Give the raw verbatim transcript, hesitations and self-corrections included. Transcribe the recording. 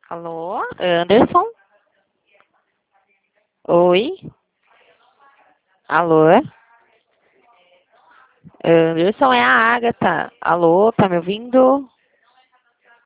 Alô, Anderson? Oi? Alô? Anderson, é a Agatha. Alô, tá me ouvindo?